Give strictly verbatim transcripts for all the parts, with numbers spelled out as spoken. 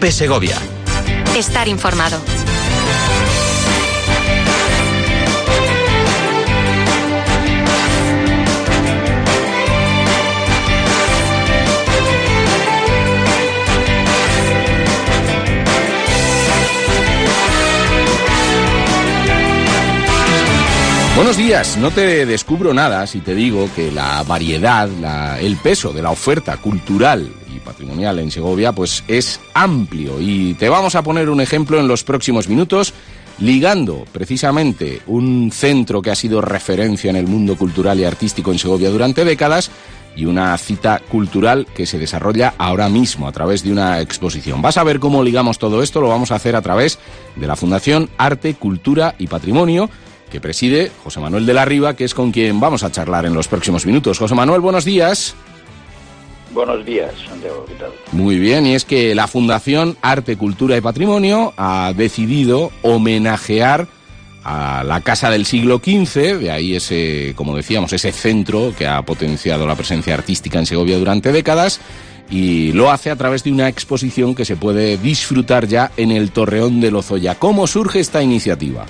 COPE Segovia. Estar informado. Buenos días, no te descubro nada si te digo que la variedad, la, el peso de la oferta cultural y patrimonial en Segovia pues es amplio, y te vamos a poner un ejemplo en los próximos minutos, ligando precisamente un centro que ha sido referencia en el mundo cultural y artístico en Segovia durante décadas y una cita cultural que se desarrolla ahora mismo a través de una exposición. Vas a ver cómo ligamos todo esto, lo vamos a hacer a través de la Fundación Arte, Cultura y Patrimonio, que preside José Manuel de la Riva, que es con quien vamos a charlar en los próximos minutos. José Manuel, buenos días. Buenos días, Santiago, ¿qué tal? Muy bien, y es que la Fundación Arte, Cultura y Patrimonio ha decidido homenajear a la Casa del Siglo quince, de ahí ese, como decíamos, ese centro que ha potenciado la presencia artística en Segovia durante décadas, y lo hace a través de una exposición que se puede disfrutar ya en el Torreón de Lozoya. ¿Cómo surge esta iniciativa?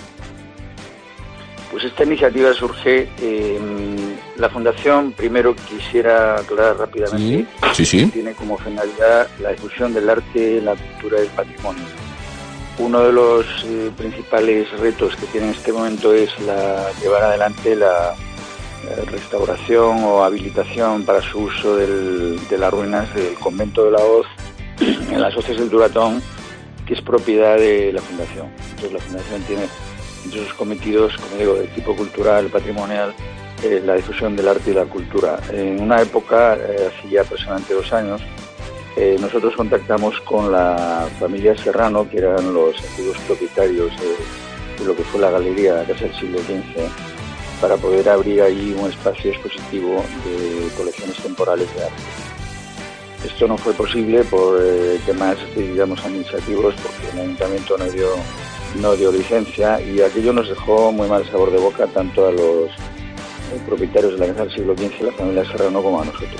Pues esta iniciativa surge, eh, la Fundación, primero quisiera aclarar rápidamente, sí, sí, sí. tiene como finalidad la difusión del arte, la cultura y el patrimonio. Uno de los eh, principales retos que tiene en este momento es la llevar adelante la eh, restauración o habilitación para su uso del, de las ruinas del convento de la Hoz en las Hoces del Duratón, que es propiedad de la Fundación. Entonces la Fundación tiene entre sus cometidos, como digo, de tipo cultural, patrimonial, eh, la difusión del arte y la cultura. En una época, eh, hace ya aproximadamente dos años, eh, nosotros contactamos con la familia Serrano, que eran los antiguos propietarios de, de lo que fue la Galería de la Casa del Siglo quince, para poder abrir ahí un espacio expositivo de colecciones temporales de arte. Esto no fue posible por eh, temas, digamos, administrativos, porque el ayuntamiento no dio no dio licencia, y aquello nos dejó muy mal sabor de boca tanto a los eh, propietarios de la Casa del Siglo quince, la familia Serrano, como a nosotros.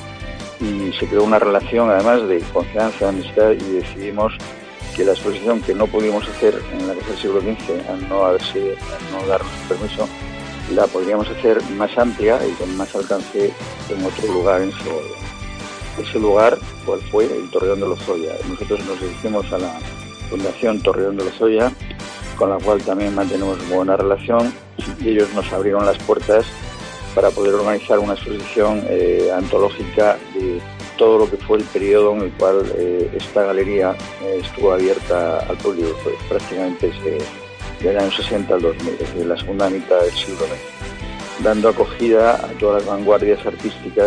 Y se creó una relación además de confianza, amistad, y decidimos que la exposición que no pudimos hacer en la Casa del Siglo quince, al no haberse, al no darnos permiso, la podríamos hacer más amplia y con más alcance en otro lugar en Segovia. Ese lugar, ¿cuál fue? El Torreón de Lozoya. Nosotros nos dirigimos a la Fundación Torreón de Lozoya, con la cual también mantenemos buena relación, y ellos nos abrieron las puertas para poder organizar una exposición eh, antológica de todo lo que fue el periodo en el cual eh, esta galería eh, estuvo abierta al público, pues, prácticamente desde el año sesenta al dos mil, desde la segunda mitad del siglo veinte, dando acogida a todas las vanguardias artísticas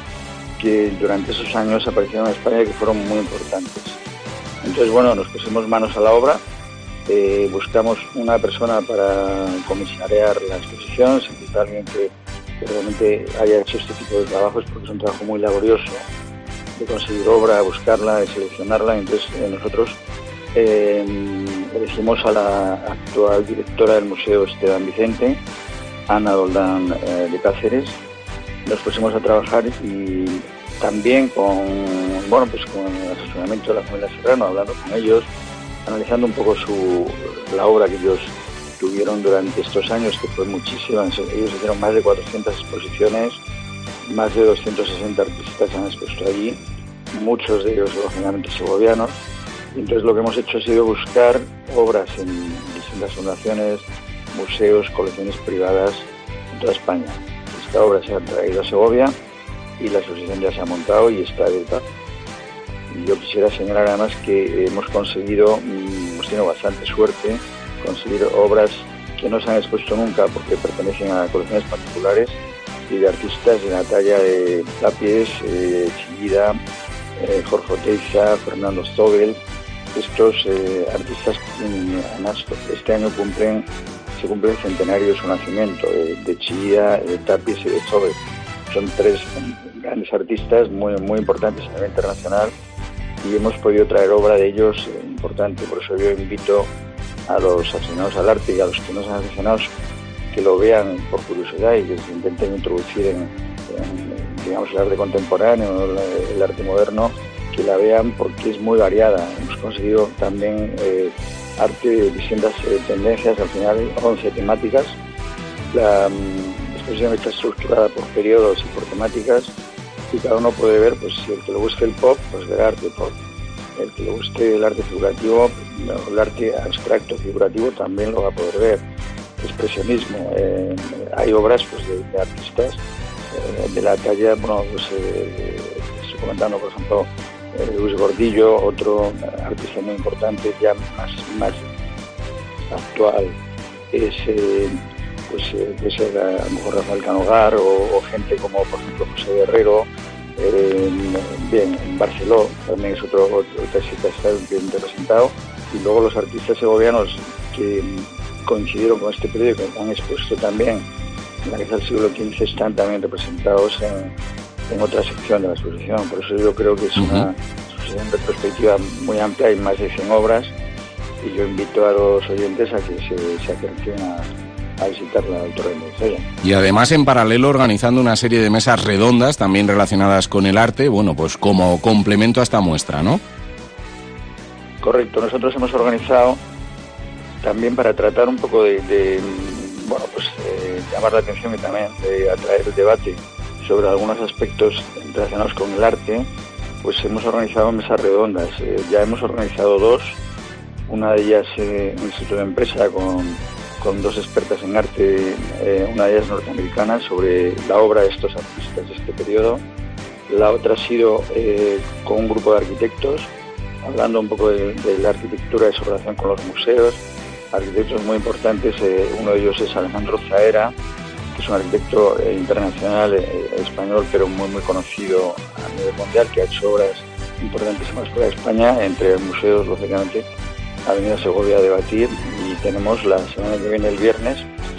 que durante esos años aparecieron en España y que fueron muy importantes. Entonces, bueno, nos pusimos manos a la obra, eh, buscamos una persona para comisariar la exposición, sin necesitar alguien que, que realmente haya hecho este tipo de trabajos, porque es un trabajo muy laborioso de conseguir obra, buscarla, de seleccionarla. Entonces eh, nosotros eh, elegimos a la actual directora del Museo Esteban Vicente, Ana Doldán eh, de Cáceres. Nos pusimos a trabajar y también con, bueno, pues con el asesoramiento de la familia Serrano, hablando con ellos, analizando un poco su, la obra que ellos tuvieron durante estos años, que fue muchísima. Ellos hicieron más de cuatrocientas exposiciones, más de doscientos sesenta artistas han expuesto allí, muchos de ellos lógicamente segovianos. Y entonces lo que hemos hecho ha sido buscar obras en distintas fundaciones, museos, colecciones privadas en toda España. Esta obra se ha traído a Segovia y la exposición ya se ha montado y está abierta. Y yo quisiera señalar además que hemos conseguido, hemos tenido bastante suerte, conseguir obras que no se han expuesto nunca porque pertenecen a colecciones particulares y de artistas de la talla de Tapies, eh, Chillida, eh, Jorge Oteiza, Fernando Zobel. Estos eh, artistas, además, este año cumplen, se cumple el centenario de su nacimiento, de, de Chillida, de Tapies y de Zobel. Son tres grandes artistas muy, muy importantes a nivel internacional, y hemos podido traer obra de ellos eh, importante. Por eso yo invito a los aficionados al arte y a los que no sean aficionados que lo vean por curiosidad y que se intenten introducir en, digamos, el arte contemporáneo, el arte moderno, que la vean porque es muy variada. Hemos conseguido también eh, arte de distintas eh, tendencias, al final once temáticas. La um, exposición está estructurada por periodos y por temáticas, y cada uno puede ver, pues si el que le guste el pop, pues ver arte pop. El que le guste el arte figurativo, el arte abstracto figurativo también lo va a poder ver. Expresionismo, eh, hay obras pues de, de artistas eh, de la talla, bueno, pues eh, estoy comentando, por ejemplo, eh, Luis Gordillo, otro artista muy importante, ya más, más actual, es eh, pues eh, puede ser a lo mejor Rafael Canogar o, o gente como, por ejemplo, José Guerrero. Eh, bien, en Barceló también es otro, otro artista que está bien representado, y luego los artistas segovianos que coincidieron con este periodo, que han expuesto también en la cabeza del siglo quince, están también representados en, en otra sección de la exposición. Por eso yo creo que es una exposición de perspectiva muy amplia, hay más de cien obras, y yo invito a los oyentes a que se, se acerquen a a visitar la Torre de Solla. Y además, en paralelo, organizando una serie de mesas redondas también relacionadas con el arte, bueno, pues como complemento a esta muestra, ¿no? Correcto, nosotros hemos organizado también para tratar un poco de, de bueno, pues eh, llamar la atención y también de atraer el debate sobre algunos aspectos relacionados con el arte, pues hemos organizado mesas redondas. Eh, ya hemos organizado dos, una de ellas eh, en el Instituto de Empresa con con dos expertas en arte, eh, una de ellas norteamericana, sobre la obra de estos artistas de este periodo. La otra ha sido eh, con un grupo de arquitectos, hablando un poco de, de la arquitectura y su relación con los museos. Arquitectos muy importantes, eh, uno de ellos es Alejandro Zaera, que es un arquitecto eh, internacional, eh, español, pero muy muy conocido a nivel mundial, que ha hecho obras importantísimas fuera de España, entre museos, lógicamente. Ha venido a Segovia a debatir, y tenemos la semana que viene, el viernes,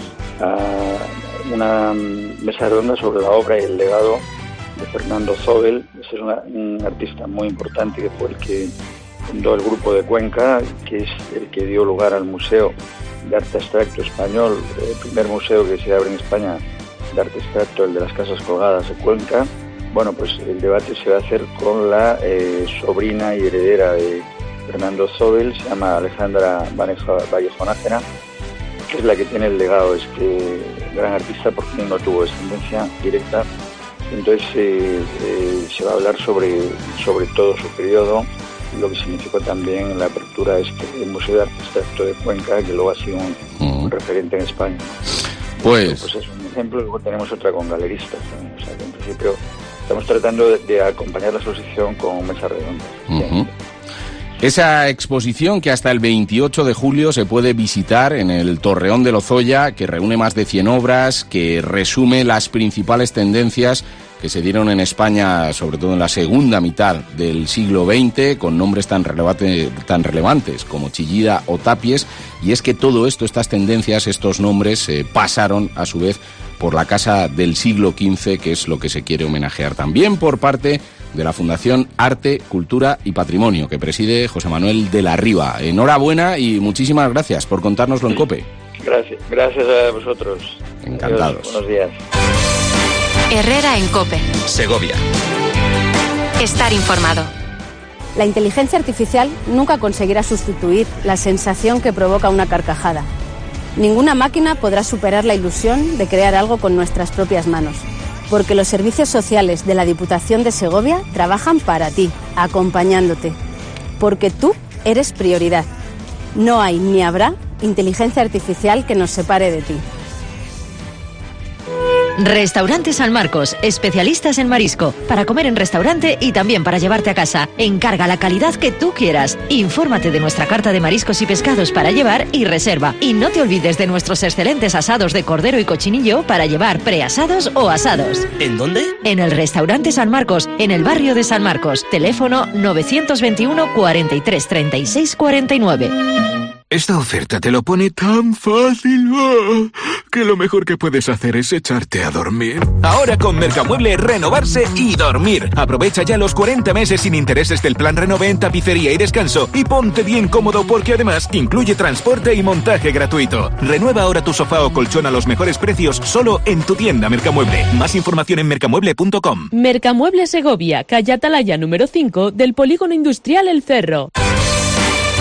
uh, una mesa redonda sobre la obra y el legado de Fernando Zóbel. Este es una, un artista muy importante, que fue el que fundó el Grupo de Cuenca, que es el que dio lugar al Museo de Arte Abstracto Español, el primer museo que se abre en España de arte abstracto, el de las Casas Colgadas de Cuenca. Bueno, pues el debate se va a hacer con la eh, sobrina y heredera de Fernando Zóbel, se llama Alejandra Vallejo Nájera, que es la que tiene el legado de este gran artista, porque no tuvo descendencia directa. Entonces eh, eh, se va a hablar sobre, sobre todo su periodo, lo que significó también la apertura de este Museo de Arte Abstracto de Cuenca, que luego ha sido un, uh-huh. un referente en España. Pues... pues es un ejemplo. Luego tenemos otra con galeristas, ¿no? O sea, que en principio estamos tratando de, de acompañar la exposición con mesas redondas. Uh-huh. Esa exposición, que hasta el veintiocho de julio se puede visitar en el Torreón de Lozoya, que reúne más de cien obras, que resume las principales tendencias que se dieron en España, sobre todo en la segunda mitad del siglo veinte, con nombres tan, relevante, tan relevantes como Chillida o Tapies. Y es que todo esto, estas tendencias, estos nombres, eh, pasaron a su vez por la Casa del Siglo quince, que es lo que se quiere homenajear también por parte de la Fundación Arte, Cultura y Patrimonio, que preside José Manuel de la Riva. Enhorabuena y muchísimas gracias por contárnoslo en COPE. Gracias, gracias a vosotros. Encantados. Adiós, buenos días. Herrera en COPE. Segovia. Estar informado. La inteligencia artificial nunca conseguirá sustituir la sensación que provoca una carcajada. Ninguna máquina podrá superar la ilusión de crear algo con nuestras propias manos, porque los servicios sociales de la Diputación de Segovia trabajan para ti, acompañándote, porque tú eres prioridad. No hay ni habrá inteligencia artificial que nos separe de ti. Restaurante San Marcos, especialistas en marisco, para comer en restaurante y también para llevarte a casa. Encarga la calidad que tú quieras. Infórmate de nuestra carta de mariscos y pescados para llevar y reserva. Y no te olvides de nuestros excelentes asados de cordero y cochinillo para llevar preasados o asados. ¿En dónde? En el Restaurante San Marcos, en el barrio de San Marcos. Teléfono novecientos veintiuno, cuarenta y tres, treinta y seis, cuarenta y nueve. Esta oferta te lo pone tan fácil, oh, que lo mejor que puedes hacer es echarte a dormir. Ahora con Mercamueble, renovarse y dormir. Aprovecha ya los cuarenta meses sin intereses del plan Renove en tapicería y descanso y ponte bien cómodo, porque además incluye transporte y montaje gratuito. Renueva ahora tu sofá o colchón a los mejores precios solo en tu tienda Mercamueble. Más información en mercamueble punto com. Mercamueble Segovia, calle Atalaya número cinco del Polígono Industrial El Cerro.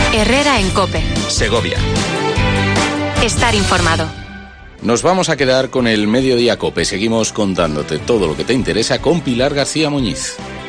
Herrera en COPE. Segovia. Estar informado. Nos vamos a quedar con el Mediodía COPE. Seguimos contándote todo lo que te interesa con Pilar García Muñiz.